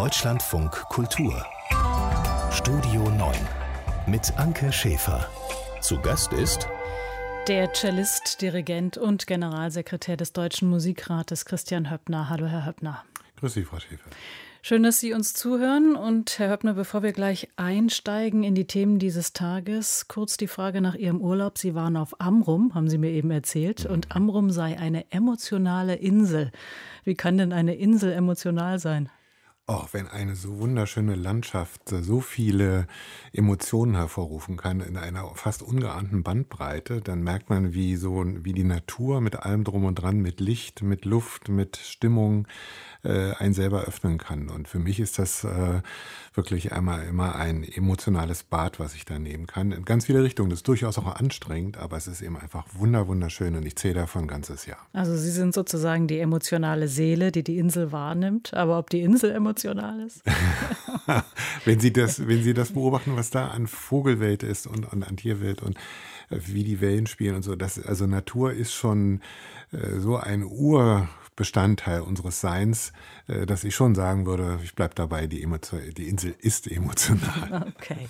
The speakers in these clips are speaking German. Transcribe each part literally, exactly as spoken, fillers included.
Deutschlandfunk Kultur Studio neun mit Anke Schäfer. Zu Gast ist der Cellist, Dirigent und Generalsekretär des Deutschen Musikrates Christian Höppner. Hallo, Herr Höppner. Grüß Sie, Frau Schäfer. Schön, dass Sie uns zuhören. Und Herr Höppner, bevor wir gleich einsteigen in die Themen dieses Tages, kurz die Frage nach Ihrem Urlaub. Sie waren auf Amrum, haben Sie mir eben erzählt. Und Amrum sei eine emotionale Insel. Wie kann denn eine Insel emotional sein? Auch wenn eine so wunderschöne Landschaft so viele Emotionen hervorrufen kann in einer fast ungeahnten Bandbreite, dann merkt man, wie so wie die Natur mit allem drum und dran, mit Licht, mit Luft, mit Stimmung äh, einen selber öffnen kann. Und für mich ist das äh, wirklich einmal immer ein emotionales Bad, was ich da nehmen kann. In ganz viele Richtungen. Das ist durchaus auch anstrengend, aber es ist eben einfach wunder wunderschön und ich zähle davon ein ganzes Jahr. Also Sie sind sozusagen die emotionale Seele, die die Insel wahrnimmt. Aber ob die Insel emotional ist? wenn Sie das, wenn Sie das beobachten, was da an Vogelwelt ist und, und an Tierwelt und äh, wie die Wellen spielen und so, das, also Natur ist schon äh, so ein Urbestandteil unseres Seins, äh, dass ich schon sagen würde, ich bleibe dabei, die, Emotion, die Insel ist emotional. Okay.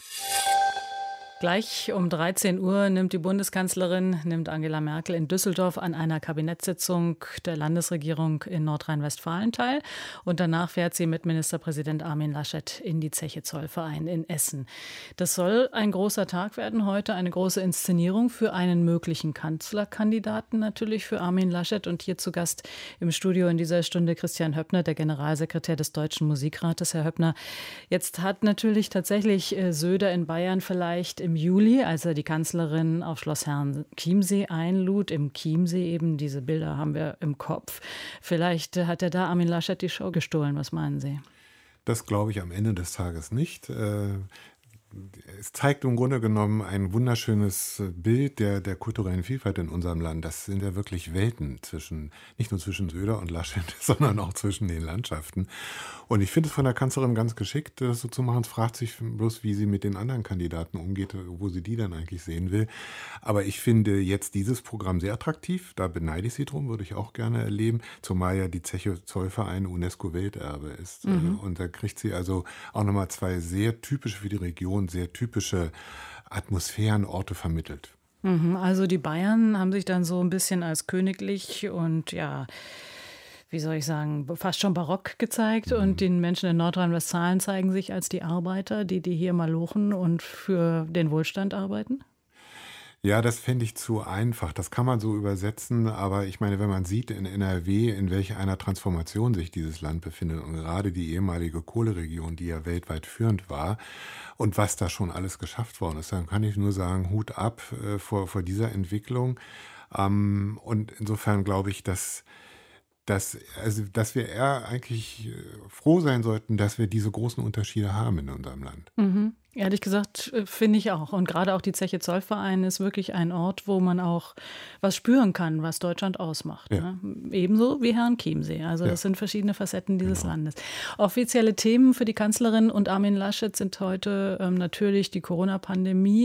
Gleich um dreizehn Uhr nimmt die Bundeskanzlerin, nimmt Angela Merkel in Düsseldorf an einer Kabinettssitzung der Landesregierung in Nordrhein-Westfalen teil. Und danach fährt sie mit Ministerpräsident Armin Laschet in die Zeche Zollverein in Essen. Das soll ein großer Tag werden heute, eine große Inszenierung für einen möglichen Kanzlerkandidaten, natürlich für Armin Laschet. Und hier zu Gast im Studio in dieser Stunde Christian Höppner, der Generalsekretär des Deutschen Musikrates. Herr Höppner, jetzt hat natürlich tatsächlich Söder in Bayern vielleicht im Juli, als er die Kanzlerin auf Schloss Herrenchiemsee einlud, im Chiemsee eben, diese Bilder haben wir im Kopf. Vielleicht hat er da Armin Laschet die Show gestohlen, was meinen Sie? Das glaube ich am Ende des Tages nicht. Es zeigt im Grunde genommen ein wunderschönes Bild der, der kulturellen Vielfalt in unserem Land. Das sind ja wirklich Welten zwischen, nicht nur zwischen Söder und Laschet, sondern auch zwischen den Landschaften. Und ich finde es von der Kanzlerin ganz geschickt, das so zu machen. Es fragt sich bloß, wie sie mit den anderen Kandidaten umgeht, wo sie die dann eigentlich sehen will. Aber ich finde jetzt dieses Programm sehr attraktiv. Da beneide ich sie drum, würde ich auch gerne erleben. Zumal ja die Zeche Zollverein UNESCO-Welterbe ist. Mhm. Und da kriegt sie also auch nochmal zwei sehr typische für die Region, sehr typische Atmosphären, Orte vermittelt. Also die Bayern haben sich dann so ein bisschen als königlich und ja, wie soll ich sagen, fast schon barock gezeigt. Mhm. Und die Menschen in Nordrhein-Westfalen zeigen sich als die Arbeiter, die, die hier malochen und für den Wohlstand arbeiten? Ja, das fände ich zu einfach. Das kann man so übersetzen, aber ich meine, wenn man sieht in N R W, in welch einer Transformation sich dieses Land befindet und gerade die ehemalige Kohleregion, die ja weltweit führend war und was da schon alles geschafft worden ist, dann kann ich nur sagen, Hut ab äh, vor, vor dieser Entwicklung. Ähm, und insofern glaube ich, dass Dass, also, dass wir eher eigentlich froh sein sollten, dass wir diese großen Unterschiede haben in unserem Land. Mhm. Ehrlich gesagt, finde ich auch. Und gerade auch die Zeche Zollverein ist wirklich ein Ort, wo man auch was spüren kann, was Deutschland ausmacht. Ja. Ne? Ebenso wie Herrenchiemsee. Also das ja. sind verschiedene Facetten dieses genau. Landes. Offizielle Themen für die Kanzlerin und Armin Laschet sind heute ähm, natürlich die Corona-Pandemie.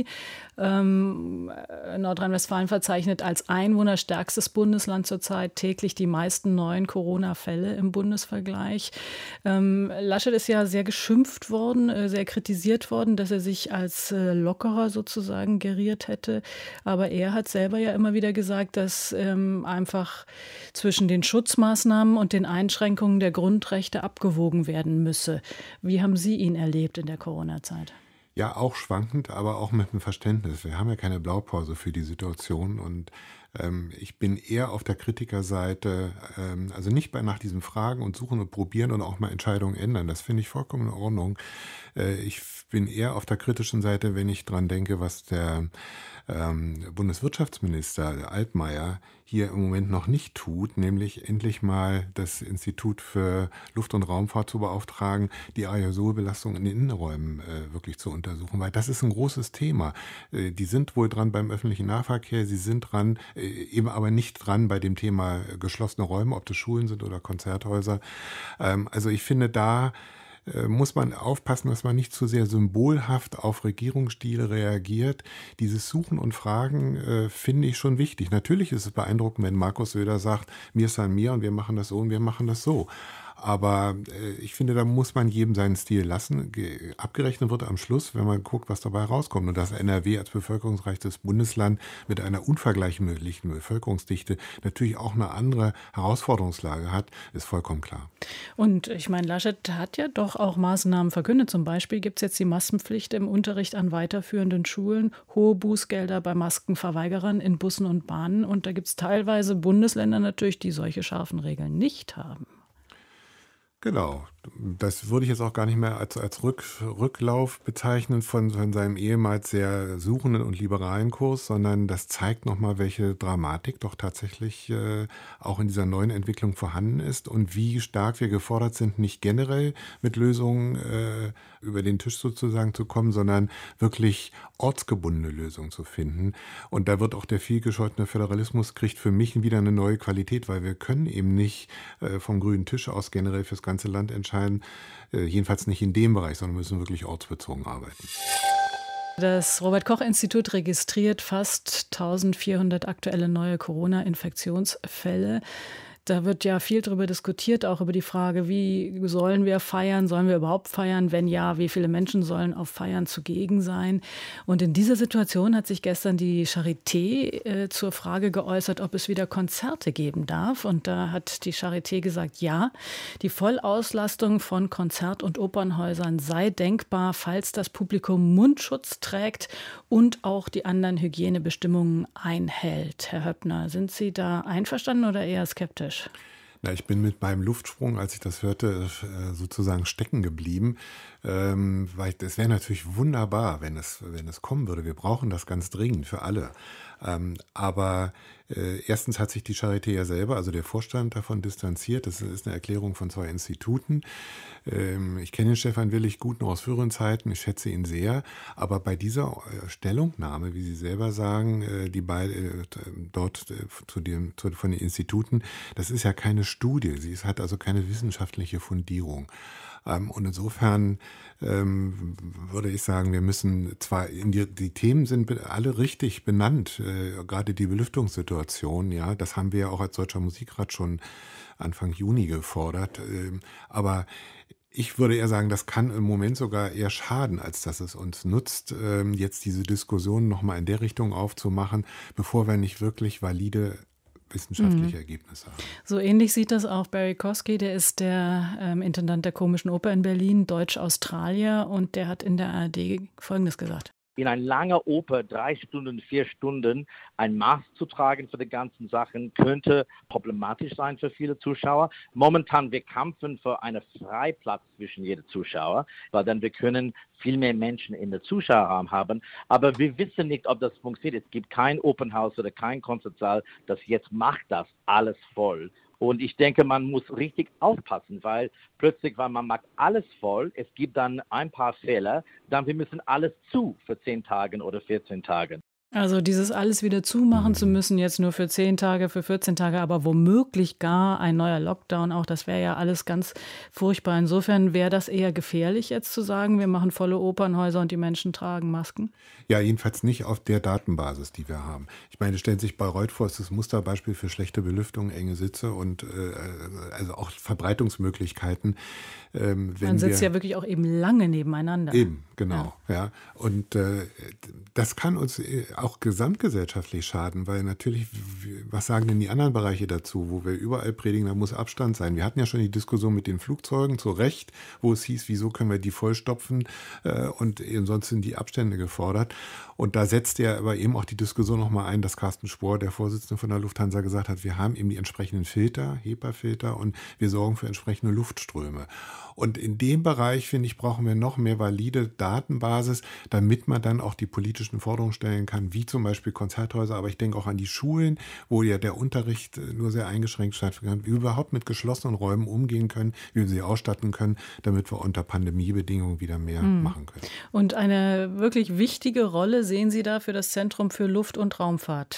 Ähm, Nordrhein-Westfalen verzeichnet als einwohnerstärkstes Bundesland zurzeit täglich die meisten neuen Corona-Fälle im Bundesvergleich. Ähm, Laschet ist ja sehr geschimpft worden, äh, sehr kritisiert worden, dass er sich als äh, Lockerer sozusagen geriert hätte. Aber er hat selber ja immer wieder gesagt, dass ähm, einfach zwischen den Schutzmaßnahmen und den Einschränkungen der Grundrechte abgewogen werden müsse. Wie haben Sie ihn erlebt in der Corona-Zeit? Ja, auch schwankend, aber auch mit einem Verständnis. Wir haben ja keine Blaupause für die Situation und ähm, ich bin eher auf der Kritikerseite, ähm, also nicht bei nach diesen Fragen und Suchen und Probieren und auch mal Entscheidungen ändern. Das finde ich vollkommen in Ordnung. Äh, ich bin eher auf der kritischen Seite, wenn ich dran denke, was der ähm, Bundeswirtschaftsminister Altmaier hier im Moment noch nicht tut, nämlich endlich mal das Institut für Luft- und Raumfahrt zu beauftragen, die Aerosolbelastung in den Innenräumen äh, wirklich zu untersuchen, weil das ist ein großes Thema. Äh, die sind wohl dran beim öffentlichen Nahverkehr, sie sind dran, äh, eben aber nicht dran bei dem Thema geschlossene Räume, ob das Schulen sind oder Konzerthäuser. Ähm, also ich finde, da muss man aufpassen, dass man nicht zu sehr symbolhaft auf Regierungsstile reagiert. Dieses Suchen und Fragen äh, finde ich schon wichtig. Natürlich ist es beeindruckend, wenn Markus Söder sagt, mir ist an mir und wir machen das so und wir machen das so. Aber äh, ich finde, da muss man jedem seinen Stil lassen. Ge- abgerechnet wird am Schluss, wenn man guckt, was dabei rauskommt. Und dass N R W als bevölkerungsreichstes Bundesland mit einer unvergleichlichen Bevölkerungsdichte natürlich auch eine andere Herausforderungslage hat, ist vollkommen klar. Und ich meine, Laschet hat ja doch auch Maßnahmen verkündet. Zum Beispiel gibt es jetzt die Maskenpflicht im Unterricht an weiterführenden Schulen, hohe Bußgelder bei Maskenverweigerern in Bussen und Bahnen. Und da gibt es teilweise Bundesländer natürlich, die solche scharfen Regeln nicht haben. Genau, das würde ich jetzt auch gar nicht mehr als, als Rück, Rücklauf bezeichnen von, von seinem ehemals sehr suchenden und liberalen Kurs, sondern das zeigt nochmal, welche Dramatik doch tatsächlich äh, auch in dieser neuen Entwicklung vorhanden ist und wie stark wir gefordert sind, nicht generell mit Lösungen äh, über den Tisch sozusagen zu kommen, sondern wirklich ortsgebundene Lösungen zu finden. Und da wird auch der vielgescholtene Föderalismus kriegt für mich wieder eine neue Qualität, weil wir können eben nicht äh, vom grünen Tisch aus generell fürs ganze Land entscheiden, äh, jedenfalls nicht in dem Bereich, sondern müssen wirklich ortsbezogen arbeiten. Das Robert-Koch-Institut registriert fast eintausendvierhundert aktuelle neue Corona-Infektionsfälle. Da wird ja viel darüber diskutiert, auch über die Frage, wie sollen wir feiern, sollen wir überhaupt feiern, wenn ja, wie viele Menschen sollen auf Feiern zugegen sein. Und in dieser Situation hat sich gestern die Charité äh, zur Frage geäußert, ob es wieder Konzerte geben darf. Und da hat die Charité gesagt, ja, die Vollauslastung von Konzert- und Opernhäusern sei denkbar, falls das Publikum Mundschutz trägt und auch die anderen Hygienebestimmungen einhält. Herr Höppner, sind Sie da einverstanden oder eher skeptisch? Na, ich bin mit meinem Luftsprung, als ich das hörte, sozusagen stecken geblieben. Ähm, weil es wäre natürlich wunderbar, wenn es, wenn es kommen würde. Wir brauchen das ganz dringend für alle. Ähm, aber äh, erstens hat sich die Charité ja selber, also der Vorstand, davon distanziert. Das ist eine Erklärung von zwei Instituten. Ähm, ich kenne den Stefan Willig gut noch aus früheren Zeiten. Ich schätze ihn sehr. Aber bei dieser äh, Stellungnahme, wie Sie selber sagen, äh, die bei, äh, dort äh, zu dem, zu, von den Instituten, das ist ja keine Studie. Sie ist, hat also keine wissenschaftliche Fundierung. Ähm, und insofern ähm, würde ich sagen, wir müssen zwar, in die, die Themen sind alle richtig benannt, äh, gerade die Belüftungssituation, ja, das haben wir ja auch als Deutscher Musikrat schon Anfang Juni gefordert, äh, aber ich würde eher sagen, das kann im Moment sogar eher schaden, als dass es uns nutzt, äh, jetzt diese Diskussion nochmal in der Richtung aufzumachen, bevor wir nicht wirklich valide wissenschaftliche mhm. Ergebnisse haben. So ähnlich sieht das auch Barry Kosky, der ist der ähm, Intendant der Komischen Oper in Berlin, Deutsch-Australier, und der hat in der A R D Folgendes gesagt. In einer langen Oper, drei Stunden, vier Stunden, ein Maß zu tragen für die ganzen Sachen, könnte problematisch sein für viele Zuschauer. Momentan, wir kämpfen für einen Freiplatz zwischen jedem Zuschauer, weil dann wir können viel mehr Menschen in der Zuschauerraum haben. Aber wir wissen nicht, ob das funktioniert. Es gibt kein Opernhaus oder kein Konzertsaal, das jetzt macht das alles voll. Und ich denke, man muss richtig aufpassen, weil plötzlich, weil man macht alles voll, es gibt dann ein paar Fehler, dann wir müssen alles zu für zehn Tage oder vierzehn Tage. Also dieses alles wieder zumachen zu müssen, jetzt nur für zehn Tage, für vierzehn Tage, aber womöglich gar ein neuer Lockdown auch, das wäre ja alles ganz furchtbar. Insofern wäre das eher gefährlich, jetzt zu sagen, wir machen volle Opernhäuser und die Menschen tragen Masken? Ja, jedenfalls nicht auf der Datenbasis, die wir haben. Ich meine, stellen sich Bayreuth vor, es ist das Musterbeispiel für schlechte Belüftung, enge Sitze und äh, also auch Verbreitungsmöglichkeiten. Ähm, wenn Man sitzt wir, ja wirklich auch eben lange nebeneinander. Eben, genau. Ja. Ja. Und äh, das kann uns auch gesamtgesellschaftlich schaden, weil natürlich, was sagen denn die anderen Bereiche dazu, wo wir überall predigen, da muss Abstand sein. Wir hatten ja schon die Diskussion mit den Flugzeugen, zu Recht, wo es hieß, wieso können wir die vollstopfen äh, und ansonsten sind die Abstände gefordert. Und da setzt ja aber eben auch die Diskussion nochmal ein, dass Carsten Spohr, der Vorsitzende von der Lufthansa, gesagt hat, wir haben eben die entsprechenden Filter, HEPA-Filter, und wir sorgen für entsprechende Luftströme. Und in dem Bereich, finde ich, brauchen wir noch mehr valide Datenbasis, damit man dann auch die politischen Forderungen stellen kann, wie zum Beispiel Konzerthäuser, aber ich denke auch an die Schulen, wo ja der Unterricht nur sehr eingeschränkt stattfinden kann, wie wir überhaupt mit geschlossenen Räumen umgehen können, wie wir sie ausstatten können, damit wir unter Pandemiebedingungen wieder mehr mhm. machen können. Und eine wirklich wichtige Rolle sehen Sie da für das Zentrum für Luft- und Raumfahrt.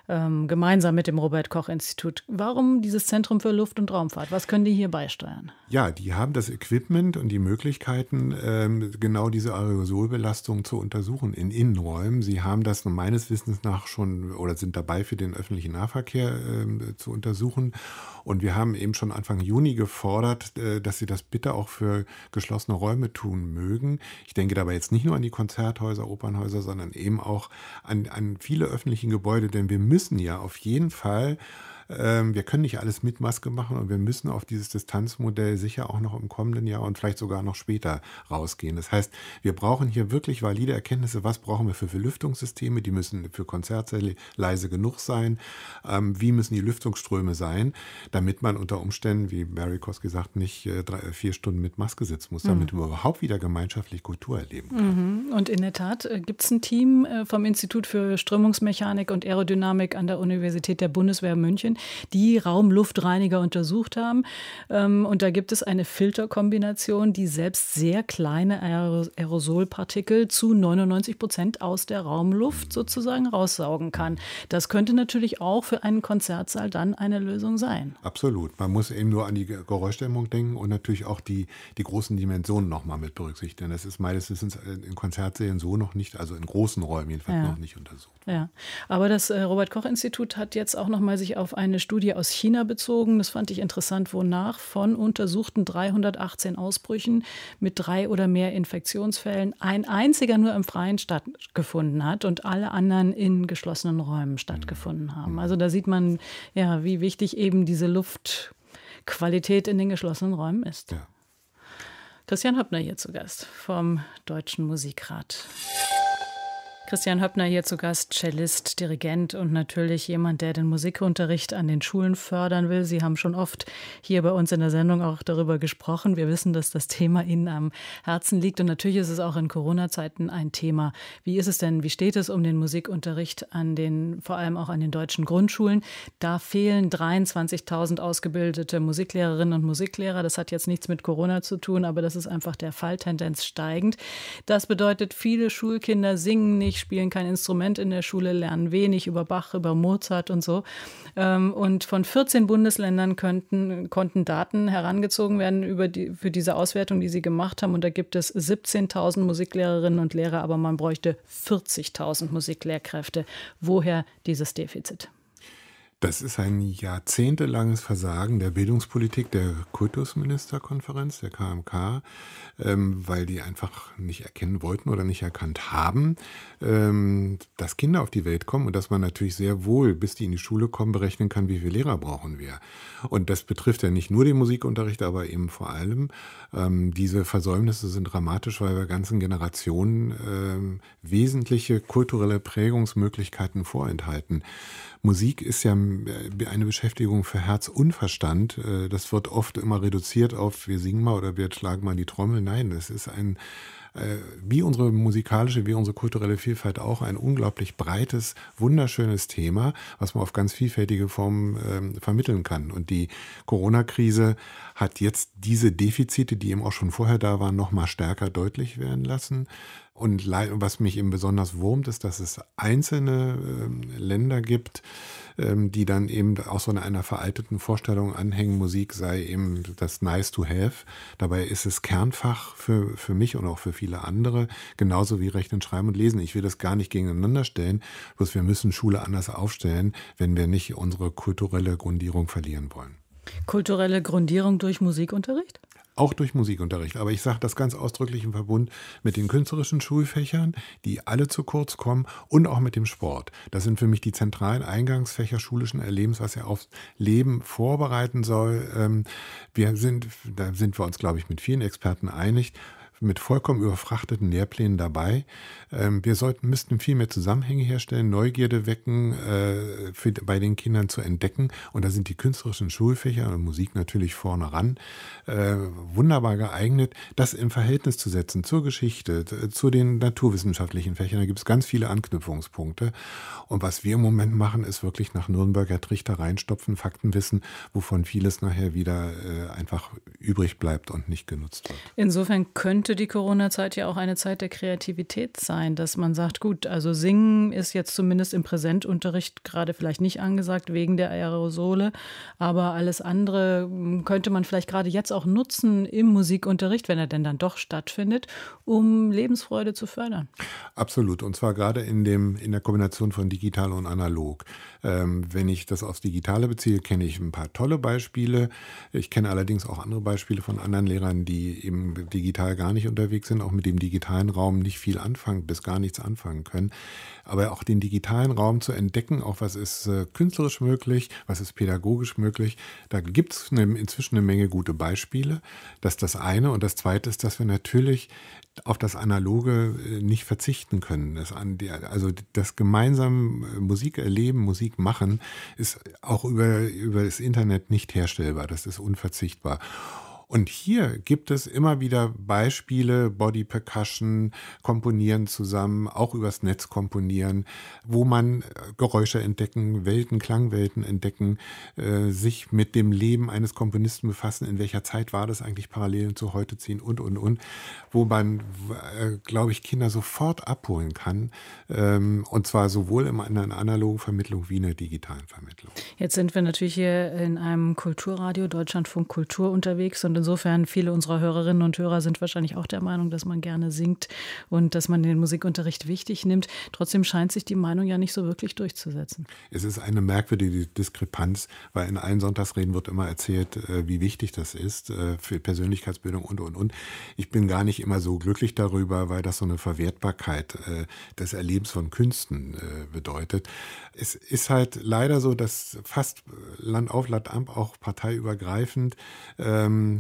ähm, gemeinsam mit dem Robert-Koch-Institut. Warum dieses Zentrum für Luft- und Raumfahrt? Was können die hier beisteuern? Ja, die haben das Equipment und die Möglichkeiten, ähm, genau diese Aerosolbelastung zu untersuchen in Innenräumen. Sie haben das meines Wissens nach schon oder sind dabei, für den öffentlichen Nahverkehr äh, zu untersuchen. Und wir haben eben schon Anfang Juni gefordert, äh, dass sie das bitte auch für geschlossene Räume tun mögen. Ich denke dabei jetzt nicht nur an die Konzerthäuser, Opernhäuser, sondern eben auch an, an viele öffentliche Gebäude, denn wir müssen ja auf jeden Fall, ähm, wir können nicht alles mit Maske machen und wir müssen auf dieses Distanzmodell sicher auch noch im kommenden Jahr und vielleicht sogar noch später rausgehen. Das heißt, wir brauchen hier wirklich valide Erkenntnisse, was brauchen wir für, für Lüftungssysteme, die müssen für Konzertsäle leise genug sein, ähm, wie müssen die Lüftungsströme sein, damit man unter Umständen, wie Barry Kosky sagt, nicht äh, drei, vier Stunden mit Maske sitzen muss, damit mhm. wir überhaupt wieder gemeinschaftlich Kultur erleben können. Mhm. Und in der Tat äh, gibt es ein Team äh, vom Institut für Strömungsmechanik und Aerodynamik an der Universität der Bundeswehr München, die Raumluftreiniger untersucht haben. Ähm, und da gibt es eine Filterkombination, die selbst sehr kleine Aerosolpartikel zu neunundneunzig Prozent aus der Raumluft sozusagen raussaugen kann. Das könnte natürlich auch für einen Konzertsaal dann eine Lösung sein. Absolut. Man muss eben nur an die Geräuschdämmung denken und natürlich auch die, die großen Dimensionen nochmal mit berücksichtigen. Das ist meines Wissens in Konzertsälen so noch nicht, also in großen Räumen jedenfalls ja. noch nicht untersucht. Ja, aber das äh, Robert-Koch-Institut hat jetzt auch nochmal sich auf eine Studie aus China bezogen. Das fand ich interessant, wonach von untersuchten dreihundertachtzehn Ausbrüchen mit drei oder mehr Infektionsfällen ein einziger nur im Freien stattgefunden hat und alle anderen in geschlossenen Räumen stattgefunden haben. Also da sieht man, ja, wie wichtig eben diese Luftqualität in den geschlossenen Räumen ist. Ja. Christian Höppner hier zu Gast vom Deutschen Musikrat. Christian Höppner hier zu Gast, Cellist, Dirigent und natürlich jemand, der den Musikunterricht an den Schulen fördern will. Sie haben schon oft hier bei uns in der Sendung auch darüber gesprochen. Wir wissen, dass das Thema Ihnen am Herzen liegt und natürlich ist es auch in Corona-Zeiten ein Thema. Wie ist es denn, wie steht es um den Musikunterricht an den, vor allem auch an den deutschen Grundschulen? Da fehlen dreiundzwanzigtausend ausgebildete Musiklehrerinnen und Musiklehrer. Das hat jetzt nichts mit Corona zu tun, aber das ist einfach der Fall, Tendenz steigend. Das bedeutet, viele Schulkinder singen nicht, spielen kein Instrument in der Schule, lernen wenig über Bach, über Mozart und so. Und von vierzehn Bundesländern könnten, konnten Daten herangezogen werden über die, für diese Auswertung, die sie gemacht haben. Und da gibt es siebzehntausend Musiklehrerinnen und Lehrer, aber man bräuchte vierzigtausend Musiklehrkräfte. Woher dieses Defizit? Das ist ein jahrzehntelanges Versagen der Bildungspolitik der Kultusministerkonferenz, der K M K, ähm, weil die einfach nicht erkennen wollten oder nicht erkannt haben, ähm, dass Kinder auf die Welt kommen und dass man natürlich sehr wohl, bis die in die Schule kommen, berechnen kann, wie viele Lehrer brauchen wir. Und das betrifft ja nicht nur den Musikunterricht, aber eben vor allem. Ähm, diese Versäumnisse sind dramatisch, weil wir ganzen Generationen ähm, wesentliche kulturelle Prägungsmöglichkeiten vorenthalten. Musik ist ja eine Beschäftigung für Herz und Verstand. Das wird oft immer reduziert auf, wir singen mal oder wir schlagen mal die Trommel. Nein, es ist ein, wie unsere musikalische, wie unsere kulturelle Vielfalt auch, ein unglaublich breites, wunderschönes Thema, was man auf ganz vielfältige Formen äh, vermitteln kann. Und die Corona-Krise hat jetzt diese Defizite, die eben auch schon vorher da waren, noch mal stärker deutlich werden lassen. Und was mich eben besonders wurmt, ist, dass es einzelne äh, Länder gibt, ähm, die dann eben auch so einer, einer veralteten Vorstellung anhängen, Musik sei eben das Nice to have. Dabei ist es Kernfach für, für mich und auch für viele andere, genauso wie Rechnen, Schreiben und Lesen. Ich will das gar nicht gegeneinander stellen, bloß wir müssen Schule anders aufstellen, wenn wir nicht unsere kulturelle Grundierung verlieren wollen. Kulturelle Grundierung durch Musikunterricht? Auch durch Musikunterricht. Aber ich sage das ganz ausdrücklich im Verbund mit den künstlerischen Schulfächern, die alle zu kurz kommen, und auch mit dem Sport. Das sind für mich die zentralen Eingangsfächer schulischen Erlebens, was ja aufs Leben vorbereiten soll. Wir sind, da sind wir uns, glaube ich, mit vielen Experten einig, mit vollkommen überfrachteten Lehrplänen dabei. Ähm, wir sollten, müssten viel mehr Zusammenhänge herstellen, Neugierde wecken, äh, für, bei den Kindern zu entdecken. Und da sind die künstlerischen Schulfächer und Musik natürlich vorne ran, äh, wunderbar geeignet, das im Verhältnis zu setzen zur Geschichte, zu den naturwissenschaftlichen Fächern. Da gibt es ganz viele Anknüpfungspunkte. Und was wir im Moment machen, ist wirklich nach Nürnberger Trichter reinstopfen, Faktenwissen, wovon vieles nachher wieder äh, einfach übrig bleibt und nicht genutzt wird. Insofern könnte könnte die Corona-Zeit ja auch eine Zeit der Kreativität sein, dass man sagt, gut, also Singen ist jetzt zumindest im Präsentunterricht gerade vielleicht nicht angesagt wegen der Aerosole, aber alles andere könnte man vielleicht gerade jetzt auch nutzen im Musikunterricht, wenn er denn dann doch stattfindet, um Lebensfreude zu fördern. Absolut, und zwar gerade in dem in der Kombination von digital und analog. Ähm, wenn ich das aufs Digitale beziehe, kenne ich ein paar tolle Beispiele. Ich kenne allerdings auch andere Beispiele von anderen Lehrern, die eben digital gar nicht unterwegs sind, auch mit dem digitalen Raum nicht viel anfangen, bis gar nichts anfangen können. Aber auch den digitalen Raum zu entdecken, auch was ist äh, künstlerisch möglich, was ist pädagogisch möglich, da gibt es eine, inzwischen eine Menge gute Beispiele. Das ist das eine. Und das zweite ist, dass wir natürlich auf das Analoge nicht verzichten können. Das, also das gemeinsame Musik erleben, Musik machen, ist auch über, über das Internet nicht herstellbar. Das ist unverzichtbar. Und hier gibt es immer wieder Beispiele, Body Percussion, Komponieren zusammen, auch übers Netz komponieren, wo man Geräusche entdecken, Welten, Klangwelten entdecken, äh, sich mit dem Leben eines Komponisten befassen, in welcher Zeit war das eigentlich, Parallelen zu heute ziehen und, und, und, wo man, äh, glaube ich, Kinder sofort abholen kann, ähm, und zwar sowohl in einer analogen Vermittlung wie in der digitalen Vermittlung. Jetzt sind wir natürlich hier in einem Kulturradio, Deutschlandfunk Kultur unterwegs, und insofern viele unserer Hörerinnen und Hörer sind wahrscheinlich auch der Meinung, dass man gerne singt und dass man den Musikunterricht wichtig nimmt. Trotzdem scheint sich die Meinung ja nicht so wirklich durchzusetzen. Es ist eine merkwürdige Diskrepanz, weil in allen Sonntagsreden wird immer erzählt, wie wichtig das ist für Persönlichkeitsbildung und, und, und. Ich bin gar nicht immer so glücklich darüber, weil das so eine Verwertbarkeit des Erlebens von Künsten bedeutet. Es ist halt leider so, dass fast Land auf, Land ab, auch parteiübergreifend, ähm,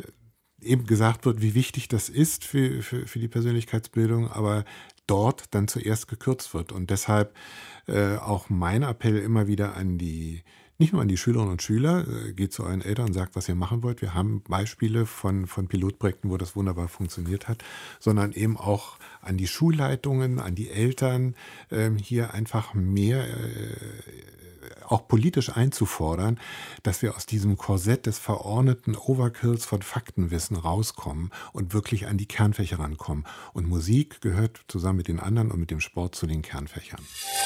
eben gesagt wird, wie wichtig das ist für, für, für die Persönlichkeitsbildung, aber dort dann zuerst gekürzt wird. Und deshalb äh, auch mein Appell immer wieder an die, nicht nur an die Schülerinnen und Schüler, äh, geht zu euren Eltern und sagt, was ihr machen wollt. Wir haben Beispiele von, von Pilotprojekten, wo das wunderbar funktioniert hat, sondern eben auch an die Schulleitungen, an die Eltern, äh, hier einfach mehr äh, auch politisch einzufordern, dass wir aus diesem Korsett des verordneten Overkills von Faktenwissen rauskommen und wirklich an die Kernfächer rankommen. Und Musik gehört zusammen mit den anderen und mit dem Sport zu den Kernfächern.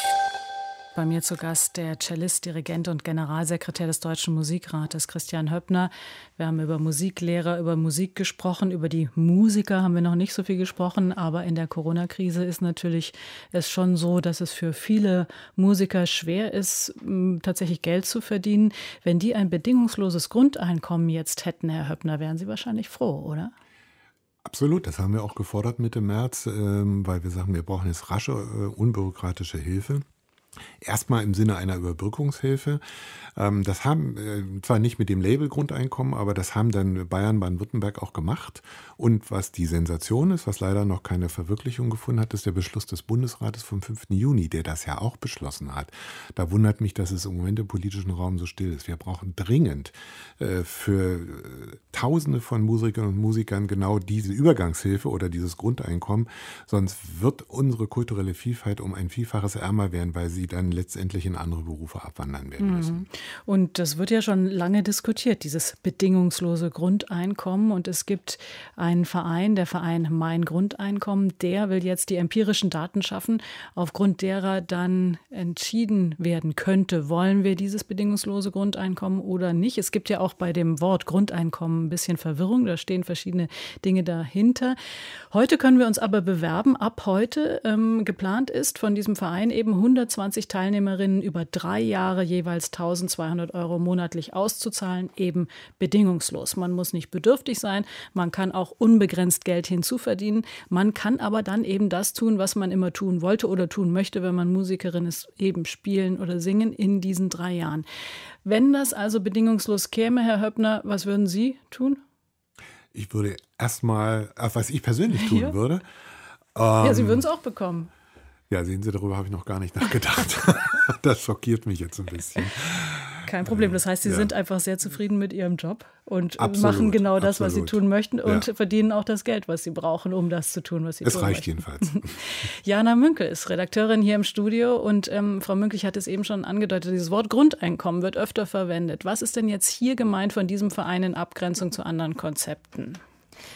Bei mir zu Gast der Cellist, Dirigent und Generalsekretär des Deutschen Musikrates, Christian Höppner. Wir haben über Musiklehrer, über Musik gesprochen, über die Musiker haben wir noch nicht so viel gesprochen, aber in der Corona-Krise ist natürlich es schon so, dass es für viele Musiker schwer ist, tatsächlich Geld zu verdienen. Wenn die ein bedingungsloses Grundeinkommen jetzt hätten, Herr Höppner, wären Sie wahrscheinlich froh, oder? Absolut, das haben wir auch gefordert Mitte März, weil wir sagen, wir brauchen jetzt rasche, unbürokratische Hilfe. Erstmal im Sinne einer Überbrückungshilfe. Das haben zwar nicht mit dem Label Grundeinkommen, aber das haben dann Bayern, Baden-Württemberg auch gemacht. Und was die Sensation ist, was leider noch keine Verwirklichung gefunden hat, ist der Beschluss des Bundesrates vom fünften Juni, der das ja auch beschlossen hat. Da wundert mich, dass es im Moment im politischen Raum so still ist. Wir brauchen dringend für Tausende von Musikerinnen und Musikern genau diese Übergangshilfe oder dieses Grundeinkommen. Sonst wird unsere kulturelle Vielfalt um ein Vielfaches ärmer werden, weil sie dann letztendlich in andere Berufe abwandern werden müssen. Und das wird ja schon lange diskutiert, dieses bedingungslose Grundeinkommen. Und es gibt einen Verein, der Verein Mein Grundeinkommen, der will jetzt die empirischen Daten schaffen, aufgrund derer dann entschieden werden könnte, wollen wir dieses bedingungslose Grundeinkommen oder nicht. Es gibt ja auch bei dem Wort Grundeinkommen ein bisschen Verwirrung, da stehen verschiedene Dinge dahinter. Heute können wir uns aber bewerben, ab heute ähm, geplant ist von diesem Verein eben hundertzwanzig Teilnehmerinnen über drei Jahre jeweils eintausendzweihundert Euro monatlich auszuzahlen, eben bedingungslos. Man muss nicht bedürftig sein, man kann auch unbegrenzt Geld hinzuverdienen, man kann aber dann eben das tun, was man immer tun wollte oder tun möchte, wenn man Musikerin ist, eben spielen oder singen in diesen drei Jahren. Wenn das also bedingungslos käme, Herr Höppner, was würden Sie tun? Ich würde erstmal, was ich persönlich tun ja. würde. Ähm, ja, Sie ähm, würden es auch bekommen. Ja, sehen Sie, darüber habe ich noch gar nicht nachgedacht. Das schockiert mich jetzt ein bisschen. Kein Problem. Das heißt, Sie ja. sind einfach sehr zufrieden mit Ihrem Job und absolut, machen genau das, absolut. was Sie tun möchten und ja. verdienen auch das Geld, was Sie brauchen, um das zu tun, was Sie es tun möchten. Es reicht möchten. jedenfalls. Jana Münkel ist Redakteurin hier im Studio und ähm, Frau Münkel, ich hatte es eben schon angedeutet, dieses Wort Grundeinkommen wird öfter verwendet. Was ist denn jetzt hier gemeint von diesem Verein in Abgrenzung zu anderen Konzepten?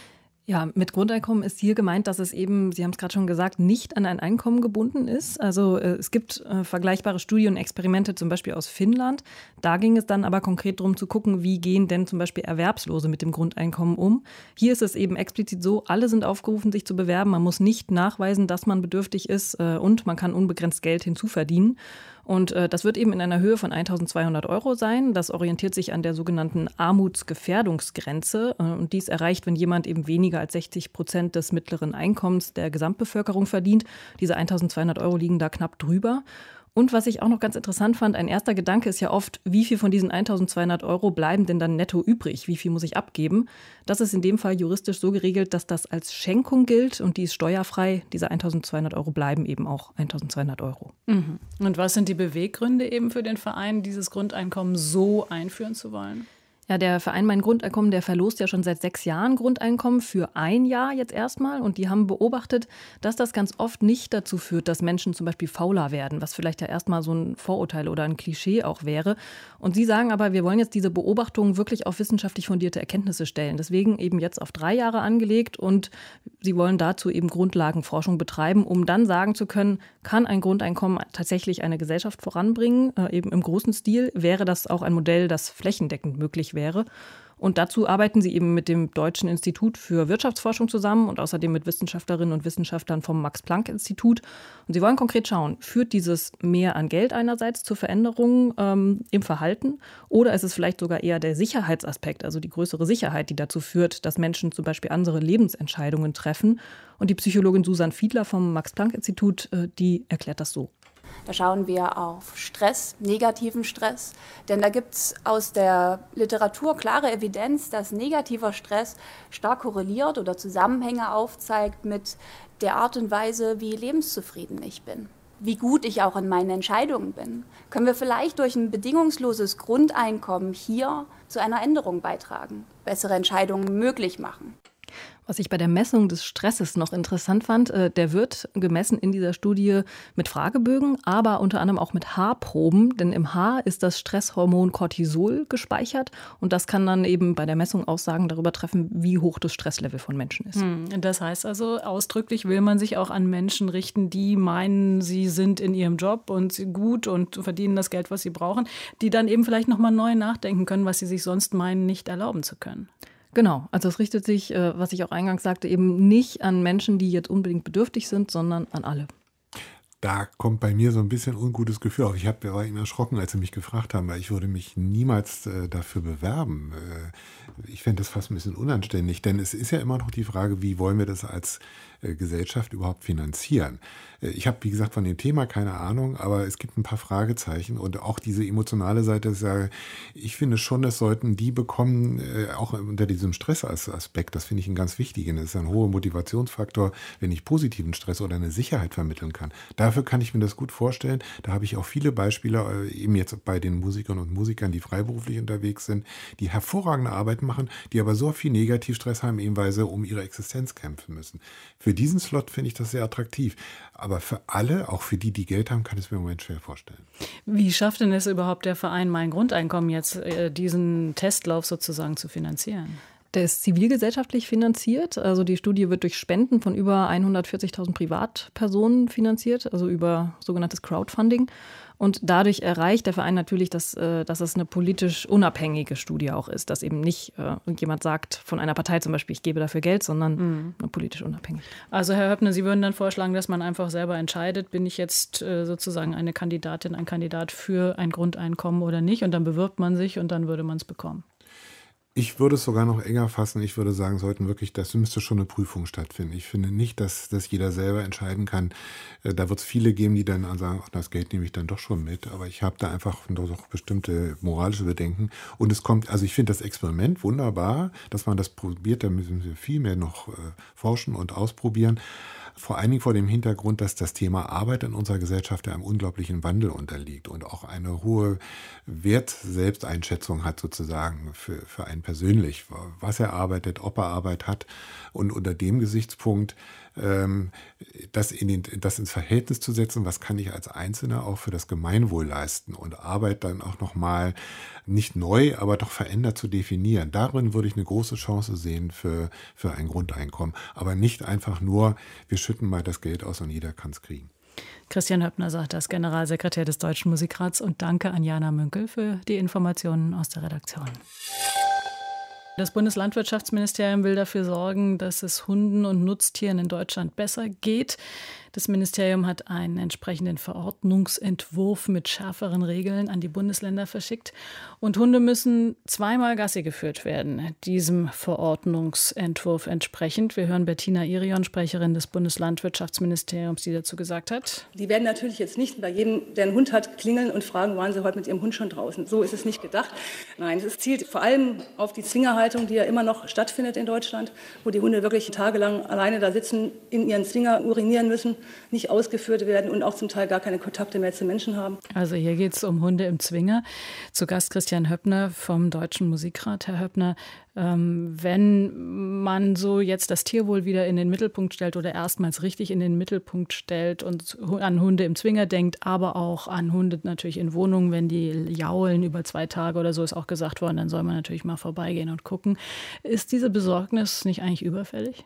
Ja, mit Grundeinkommen ist hier gemeint, dass es eben, Sie haben es gerade schon gesagt, nicht an ein Einkommen gebunden ist. Also äh, es gibt äh, vergleichbare Studien und Experimente, zum Beispiel aus Finnland. Da ging es dann aber konkret darum zu gucken, wie gehen denn zum Beispiel Erwerbslose mit dem Grundeinkommen um. Hier ist es eben explizit so, alle sind aufgerufen, sich zu bewerben. Man muss nicht nachweisen, dass man bedürftig ist äh, und man kann unbegrenzt Geld hinzuverdienen. Und äh, das wird eben in einer Höhe von eintausendzweihundert Euro sein. Das orientiert sich an der sogenannten Armutsgefährdungsgrenze. Äh, und dies erreicht, wenn jemand eben weniger als sechzig Prozent des mittleren Einkommens der Gesamtbevölkerung verdient. Diese eintausendzweihundert Euro liegen da knapp drüber. Und was ich auch noch ganz interessant fand, ein erster Gedanke ist ja oft, wie viel von diesen eintausendzweihundert Euro bleiben denn dann netto übrig? Wie viel muss ich abgeben? Das ist in dem Fall juristisch so geregelt, dass das als Schenkung gilt und die ist steuerfrei. Diese eintausendzweihundert Euro bleiben eben auch eintausendzweihundert Euro. Mhm. Und was sind die Beweggründe eben für den Verein, dieses Grundeinkommen so einführen zu wollen? Ja, der Verein Mein Grundeinkommen, der verlost ja schon seit sechs Jahren Grundeinkommen für ein Jahr jetzt erstmal. Und die haben beobachtet, dass das ganz oft nicht dazu führt, dass Menschen zum Beispiel fauler werden, was vielleicht ja erstmal so ein Vorurteil oder ein Klischee auch wäre. Und sie sagen aber, wir wollen jetzt diese Beobachtungen wirklich auf wissenschaftlich fundierte Erkenntnisse stellen. Deswegen eben jetzt auf drei Jahre angelegt und sie wollen dazu eben Grundlagenforschung betreiben, um dann sagen zu können, kann ein Grundeinkommen tatsächlich eine Gesellschaft voranbringen, äh, eben im großen Stil? Wäre das auch ein Modell, das flächendeckend möglich wäre? wäre. Und dazu arbeiten sie eben mit dem Deutschen Institut für Wirtschaftsforschung zusammen und außerdem mit Wissenschaftlerinnen und Wissenschaftlern vom Max-Planck-Institut. Und sie wollen konkret schauen, führt dieses Mehr an Geld einerseits zur Veränderung ähm, im Verhalten oder ist es vielleicht sogar eher der Sicherheitsaspekt, also die größere Sicherheit, die dazu führt, dass Menschen zum Beispiel andere Lebensentscheidungen treffen. Und die Psychologin Susan Fiedler vom Max-Planck-Institut, äh, die erklärt das so. Da schauen wir auf Stress, negativen Stress, denn da gibt es aus der Literatur klare Evidenz, dass negativer Stress stark korreliert oder Zusammenhänge aufzeigt mit der Art und Weise, wie lebenszufrieden ich bin, wie gut ich auch in meinen Entscheidungen bin. Können wir vielleicht durch ein bedingungsloses Grundeinkommen hier zu einer Änderung beitragen, bessere Entscheidungen möglich machen? Was ich bei der Messung des Stresses noch interessant fand, äh, der wird gemessen in dieser Studie mit Fragebögen, aber unter anderem auch mit Haarproben, denn im Haar ist das Stresshormon Cortisol gespeichert und das kann dann eben bei der Messung Aussagen darüber treffen, wie hoch das Stresslevel von Menschen ist. Hm, das heißt also, ausdrücklich will man sich auch an Menschen richten, die meinen, sie sind in ihrem Job und sie gut und verdienen das Geld, was sie brauchen, die dann eben vielleicht nochmal neu nachdenken können, was sie sich sonst meinen, nicht erlauben zu können. Genau, also es richtet sich, was ich auch eingangs sagte, eben nicht an Menschen, die jetzt unbedingt bedürftig sind, sondern an alle. Da kommt bei mir so ein bisschen ungutes Gefühl auf. Ich hab, war eben erschrocken, als Sie mich gefragt haben, weil ich würde mich niemals äh, dafür bewerben. Äh, ich fände das fast ein bisschen unanständig, denn es ist ja immer noch die Frage, wie wollen wir das als äh, Gesellschaft überhaupt finanzieren? Äh, ich habe, wie gesagt, von dem Thema keine Ahnung, aber es gibt ein paar Fragezeichen und auch diese emotionale Seite ist ja, ich finde schon, das sollten die bekommen, äh, auch unter diesem Stressaspekt, das finde ich einen ganz wichtigen. Das ist ein hoher Motivationsfaktor, wenn ich positiven Stress oder eine Sicherheit vermitteln kann. Da Dafür kann ich mir das gut vorstellen. Da habe ich auch viele Beispiele, eben jetzt bei den Musikern und Musikern, die freiberuflich unterwegs sind, die hervorragende Arbeit machen, die aber so viel Negativstress haben, eben weil sie um ihre Existenz kämpfen müssen. Für diesen Slot finde ich das sehr attraktiv. Aber für alle, auch für die, die Geld haben, kann ich es mir im Moment schwer vorstellen. Wie schafft denn es überhaupt der Verein Mein Grundeinkommen jetzt, diesen Testlauf sozusagen zu finanzieren? Der ist zivilgesellschaftlich finanziert. Also die Studie wird durch Spenden von über hundertvierzigtausend Privatpersonen finanziert, also über sogenanntes Crowdfunding. Und dadurch erreicht der Verein natürlich, dass, dass es eine politisch unabhängige Studie auch ist. Dass eben nicht äh, jemand sagt von einer Partei zum Beispiel, ich gebe dafür Geld, sondern mhm. politisch unabhängig. Also Herr Höppner, Sie würden dann vorschlagen, dass man einfach selber entscheidet, bin ich jetzt äh, sozusagen eine Kandidatin, ein Kandidat für ein Grundeinkommen oder nicht? Und dann bewirbt man sich und dann würde man es bekommen. Ich würde es sogar noch enger fassen. Ich würde sagen, sollten wirklich, das müsste schon eine Prüfung stattfinden. Ich finde nicht, dass, dass jeder selber entscheiden kann. Da wird es viele geben, die dann sagen, ach, das Geld nehme ich dann doch schon mit. Aber ich habe da einfach doch bestimmte moralische Bedenken. Und es kommt, also ich finde das Experiment wunderbar, dass man das probiert. Da müssen wir viel mehr noch äh, forschen und ausprobieren. Vor allen Dingen vor dem Hintergrund, dass das Thema Arbeit in unserer Gesellschaft einem unglaublichen Wandel unterliegt und auch eine hohe Wert-Selbsteinschätzung hat sozusagen für, für einen persönlich, was er arbeitet, ob er Arbeit hat. Und unter dem Gesichtspunkt ähm, das, in den, das ins Verhältnis zu setzen, was kann ich als Einzelner auch für das Gemeinwohl leisten und Arbeit dann auch nochmal nicht neu, aber doch verändert zu definieren. Darin würde ich eine große Chance sehen für, für ein Grundeinkommen. Aber nicht einfach nur, wir schütten mal das Geld aus und jeder kann es kriegen. Christian Höppner sagt das, Generalsekretär des Deutschen Musikrats. Und danke an Jana Münkel für die Informationen aus der Redaktion. Das Bundeslandwirtschaftsministerium will dafür sorgen, dass es Hunden und Nutztieren in Deutschland besser geht. Das Ministerium hat einen entsprechenden Verordnungsentwurf mit schärferen Regeln an die Bundesländer verschickt. Und Hunde müssen zweimal Gassi geführt werden, diesem Verordnungsentwurf entsprechend. Wir hören Bettina Irion, Sprecherin des Bundeslandwirtschaftsministeriums, die dazu gesagt hat. Die werden natürlich jetzt nicht bei jedem, der einen Hund hat, klingeln und fragen, waren Sie heute mit Ihrem Hund schon draußen? So ist es nicht gedacht. Nein, es zielt vor allem auf die Zwingerhaltung, die ja immer noch stattfindet in Deutschland, wo die Hunde wirklich tagelang alleine da sitzen, in ihren Zwinger urinieren müssen, nicht ausgeführt werden und auch zum Teil gar keine Kontakte mehr zu Menschen haben. Also hier geht es um Hunde im Zwinger. Zu Gast Christian Höppner vom Deutschen Musikrat. Herr Höppner, ähm, wenn man so jetzt das Tierwohl wieder in den Mittelpunkt stellt oder erstmals richtig in den Mittelpunkt stellt und an Hunde im Zwinger denkt, aber auch an Hunde natürlich in Wohnungen, wenn die jaulen über zwei Tage oder so, ist auch gesagt worden, dann soll man natürlich mal vorbeigehen und gucken. Ist diese Besorgnis nicht eigentlich überfällig?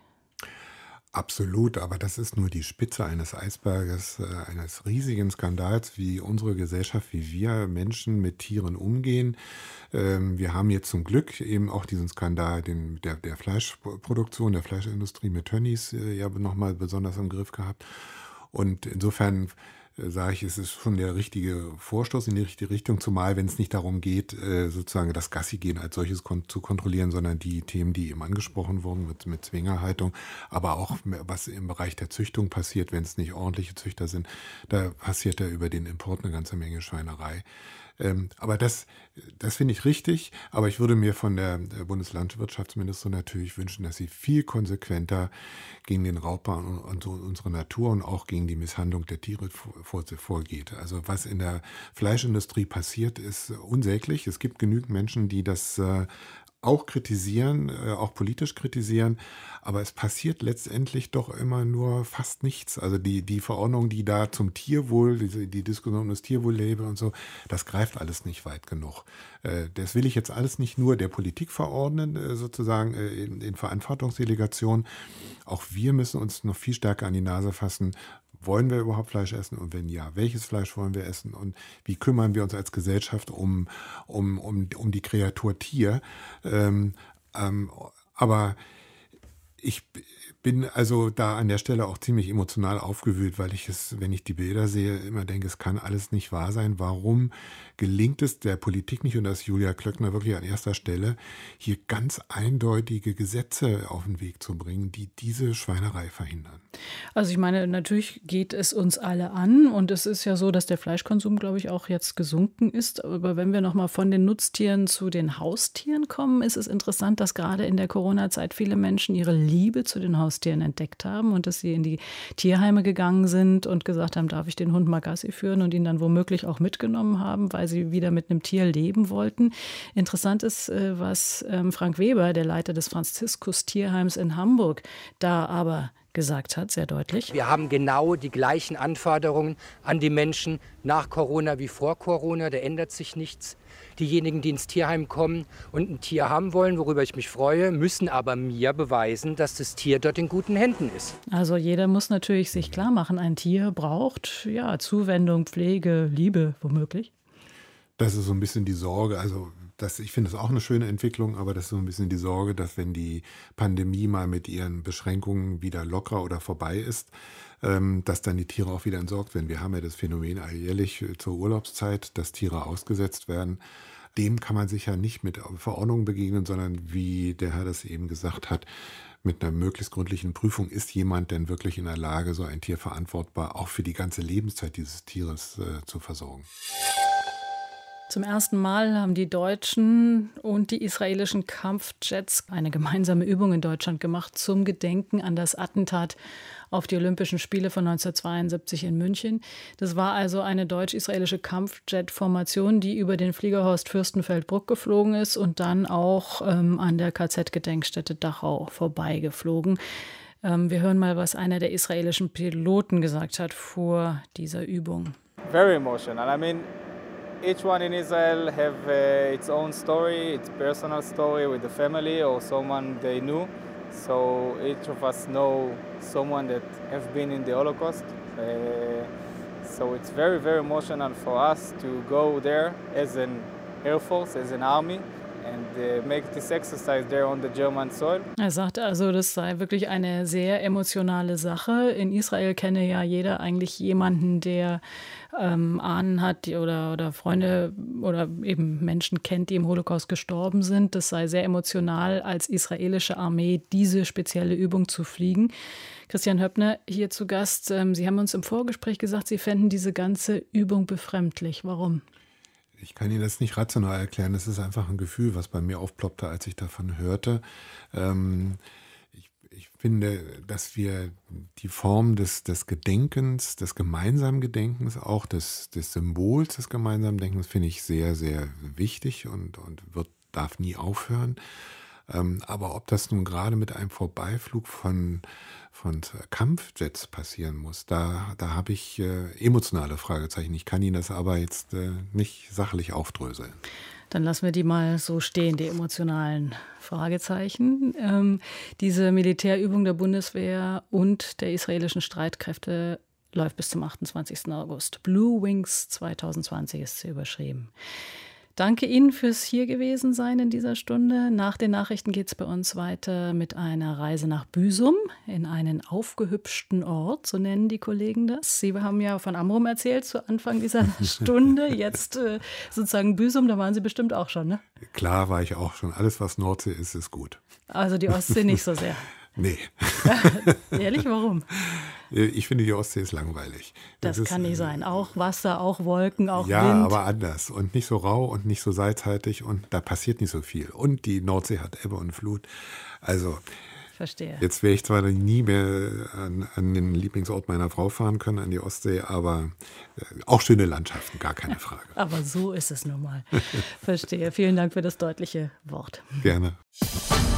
Absolut, aber das ist nur die Spitze eines Eisberges, äh, eines riesigen Skandals, wie unsere Gesellschaft, wie wir Menschen mit Tieren umgehen. Ähm, wir haben jetzt zum Glück eben auch diesen Skandal den, der, der Fleischproduktion, der Fleischindustrie mit Tönnies äh, ja nochmal besonders im Griff gehabt. Und insofern sage ich, es ist schon der richtige Vorstoß in die richtige Richtung, zumal wenn es nicht darum geht, sozusagen das Gassi-Gehen als solches kon- zu kontrollieren, sondern die Themen, die eben angesprochen wurden mit, mit Zwingerhaltung, aber auch was im Bereich der Züchtung passiert, wenn es nicht ordentliche Züchter sind, da passiert ja über den Import eine ganze Menge Schweinerei. Ähm, aber das, das finde ich richtig. Aber ich würde mir von der, der Bundeslandwirtschaftsministerin natürlich wünschen, dass sie viel konsequenter gegen den Raubbau und, und so unsere Natur und auch gegen die Misshandlung der Tiere vor, vorgeht. Also was in der Fleischindustrie passiert, ist unsäglich. Es gibt genügend Menschen, die das äh, auch kritisieren, äh, auch politisch kritisieren, aber es passiert letztendlich doch immer nur fast nichts. Also die, die Verordnung, die da zum Tierwohl, die, die Diskussion um das Tierwohllabel und so, das greift alles nicht weit genug. Äh, das will ich jetzt alles nicht nur der Politik verordnen, äh, sozusagen äh, in, in Verantwortungsdelegation. Auch wir müssen uns noch viel stärker an die Nase fassen. Wollen wir überhaupt Fleisch essen und wenn ja, welches Fleisch wollen wir essen und wie kümmern wir uns als Gesellschaft um, um, um, um die Kreatur Tier? Ähm, ähm, aber ich bin also da an der Stelle auch ziemlich emotional aufgewühlt, weil ich es, wenn ich die Bilder sehe, immer denke, es kann alles nicht wahr sein. Warum gelingt es der Politik nicht, und das ist Julia Klöckner wirklich an erster Stelle, hier ganz eindeutige Gesetze auf den Weg zu bringen, die diese Schweinerei verhindern? Also ich meine, natürlich geht es uns alle an und es ist ja so, dass der Fleischkonsum, glaube ich, auch jetzt gesunken ist. Aber wenn wir nochmal von den Nutztieren zu den Haustieren kommen, ist es interessant, dass gerade in der Corona-Zeit viele Menschen ihre Liebe zu den Haustieren entdeckt haben und dass sie in die Tierheime gegangen sind und gesagt haben, darf ich den Hund mal Gassi führen und ihn dann womöglich auch mitgenommen haben, weil sie wieder mit einem Tier leben wollten. Interessant ist, was Frank Weber, der Leiter des Franziskus-Tierheims in Hamburg, da aber gesagt hat, sehr deutlich. Wir haben genau die gleichen Anforderungen an die Menschen nach Corona wie vor Corona. Da ändert sich nichts. Diejenigen, die ins Tierheim kommen und ein Tier haben wollen, worüber ich mich freue, müssen aber mir beweisen, dass das Tier dort in guten Händen ist. Also jeder muss natürlich sich klar machen, ein Tier braucht ja Zuwendung, Pflege, Liebe womöglich. Das ist so ein bisschen die Sorge, also das, ich finde es auch eine schöne Entwicklung, aber das ist so ein bisschen die Sorge, dass wenn die Pandemie mal mit ihren Beschränkungen wieder locker oder vorbei ist, ähm, dass dann die Tiere auch wieder entsorgt werden. Wir haben ja das Phänomen alljährlich zur Urlaubszeit, dass Tiere ausgesetzt werden. Dem kann man sich ja nicht mit Verordnungen begegnen, sondern wie der Herr das eben gesagt hat, mit einer möglichst gründlichen Prüfung, ist jemand denn wirklich in der Lage, so ein Tier verantwortbar auch für die ganze Lebenszeit dieses Tieres äh, zu versorgen. Zum ersten Mal haben die deutschen und die israelischen Kampfjets eine gemeinsame Übung in Deutschland gemacht zum Gedenken an das Attentat auf die Olympischen Spiele von neunzehnhundertzweiundsiebzig in München. Das war also eine deutsch-israelische Kampfjet-Formation, die über den Fliegerhorst Fürstenfeldbruck geflogen ist und dann auch ähm, an der K Z-Gedenkstätte Dachau vorbeigeflogen. Ähm, wir hören mal, was einer der israelischen Piloten gesagt hat vor dieser Übung. Very emotional. I mean, each one in Israel have uh, its own story, its personal story with the family or someone they knew. So each of us know someone that have been in the Holocaust. Uh, so it's very, very emotional for us to go there as an Air Force, as an army. And uh, make this exercise there on the German soil. Er sagt also, das sei wirklich eine sehr emotionale Sache. In Israel kenne ja jeder eigentlich jemanden, der ähm, Ahnen hat die, oder, oder Freunde oder eben Menschen kennt, die im Holocaust gestorben sind. Das sei sehr emotional, als israelische Armee diese spezielle Übung zu fliegen. Christian Höppner hier zu Gast. Ähm, Sie haben uns im Vorgespräch gesagt, Sie fänden diese ganze Übung befremdlich. Warum? Ich kann Ihnen das nicht rational erklären. Das ist einfach ein Gefühl, was bei mir aufploppte, als ich davon hörte. Ähm, ich, ich finde, dass wir die Form des, des Gedenkens, des gemeinsamen Gedenkens, auch des, des Symbols des gemeinsamen Denkens, finde ich sehr, sehr wichtig und, und wird, darf nie aufhören. Ähm, aber ob das nun gerade mit einem Vorbeiflug von, von Kampfjets passieren muss, da, da habe ich äh, emotionale Fragezeichen. Ich kann Ihnen das aber jetzt äh, nicht sachlich aufdröseln. Dann lassen wir die mal so stehen, die emotionalen Fragezeichen. Ähm, diese Militärübung der Bundeswehr und der israelischen Streitkräfte läuft bis zum achtundzwanzigsten August. Blue Wings zwanzig zwanzig ist sie überschrieben. Danke Ihnen fürs hier gewesen sein in dieser Stunde. Nach den Nachrichten geht es bei uns weiter mit einer Reise nach Büsum, in einen aufgehübschten Ort, so nennen die Kollegen das. Sie haben ja von Amrum erzählt zu Anfang dieser Stunde. Jetzt äh, sozusagen Büsum, da waren Sie bestimmt auch schon, ne? Klar war ich auch schon. Alles, was Nordsee ist, ist gut. Also die Ostsee nicht so sehr. Nee. Ehrlich, warum? Ich finde, die Ostsee ist langweilig. Das, das kann ist, nicht sein. Auch Wasser, auch Wolken, auch ja, Wind. Ja, aber anders. Und nicht so rau und nicht so salzhaltig. Und da passiert nicht so viel. Und die Nordsee hat Ebbe und Flut. Also, verstehe. Jetzt werde ich zwar nie mehr an, an den Lieblingsort meiner Frau fahren können, an die Ostsee, aber auch schöne Landschaften, gar keine Frage. Aber so ist es nun mal. Verstehe. Vielen Dank für das deutliche Wort. Gerne.